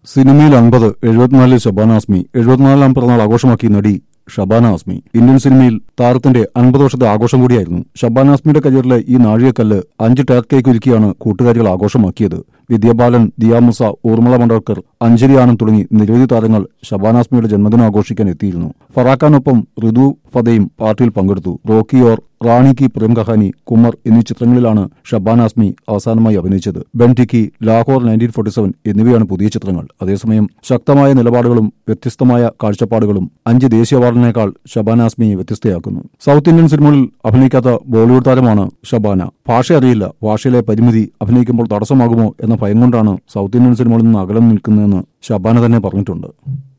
സിനിമയിൽ 50 74 ഷബാന ആസ്മി 74-ാം പിറന്നാൾ ആഘോഷമാക്കി നടി ഷബാന ആസ്മി. ഇന്ത്യൻ സിനിമയിൽ താരത്തിന്റെ 50 വർഷത്തെ ആഘോഷം കൂടിയായിരുന്നു. ഷബാന ആസ്മിയുടെ കരിയറിലെ ഈ നാഴികക്കല്ല് 5 ടാറ്റ് കേക്ക് ഒരുക്കിയാണ് കൂട്ടുകാരികൾ ആഘോഷമാക്കിയത്. വിദ്യാബാലൻ, ദിയാമുസ, ഊർമിള മണ്ടോർക്കർ, അഞ്ജലി ആനന്ദ് തുടങ്ങി നിരവധി താരങ്ങൾ ഷബാന ആസ്മിയുടെ ജന്മദിനം ആഘോഷിക്കാൻ എത്തിയിരുന്നു. ഫറാഖാനൊപ്പം ഋതു ഫതയും പാർട്ടിയിൽ പങ്കെടുത്തു. റോക്കി ഓർ റാണി കി പ്രേം കഹാനി, കുമർ എന്നീ ചിത്രങ്ങളിലാണ് ഷബാന ആസ്മി അവസാനമായി അഭിനയിച്ചത്. ബെൻടിക്കി, ലാഹോർ 1947 എന്നിവയാണ് പുതിയ ചിത്രങ്ങൾ. അതേസമയം ശക്തമായ നിലപാടുകളും വ്യത്യസ്തമായ കാഴ്ചപ്പാടുകളും 5 ദേശീയ അവാർഡിനേക്കാൾ ഷബാന ആസ്മിയെ വ്യത്യസ്തയാക്കുന്നു. സൗത്ത് ഇന്ത്യൻ സിനിമകളിൽ അഭിനയിക്കാത്ത ബോളിവുഡ് താരമാണ് ഷബാന. ഭാഷ അറിയില്ല, ഭാഷയിലെ പരിമിതി അഭിനയിക്കുമ്പോൾ തടസ്സമാകുമോ എന്ന ഭയം കൊണ്ടാണ് സൗത്ത് ഇന്ത്യൻ സിനിമകളിൽ നിന്ന് അകലം നിൽക്കുന്നതെന്ന് ഷബാന തന്നെ പറഞ്ഞിട്ടുണ്ട്.